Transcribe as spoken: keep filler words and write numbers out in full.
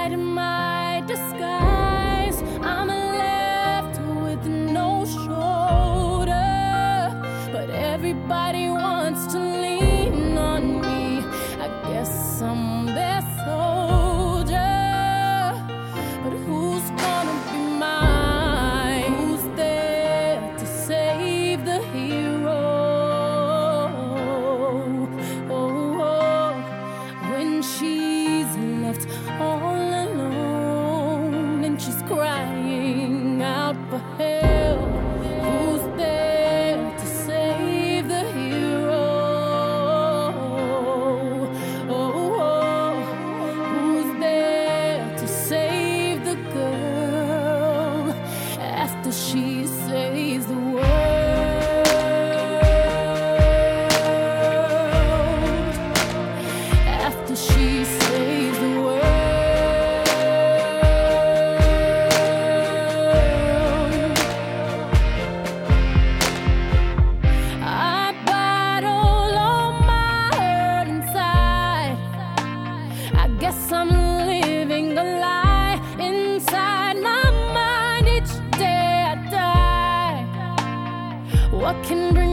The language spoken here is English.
hide in my disguise. I'm left with no shoulder, but everybody wants to lean on me. I guess I'm their soldier, but who's gonna be mine? Who's there to save the hero? Oh, oh, when she's left all alone and she's crying out for help, who's there to save the hero? Oh, oh, who's there to save the girl after she saves the world? After she saves the world. I bottle all my hurt inside. I guess I'm living a lie inside my mind each day I die. What can bring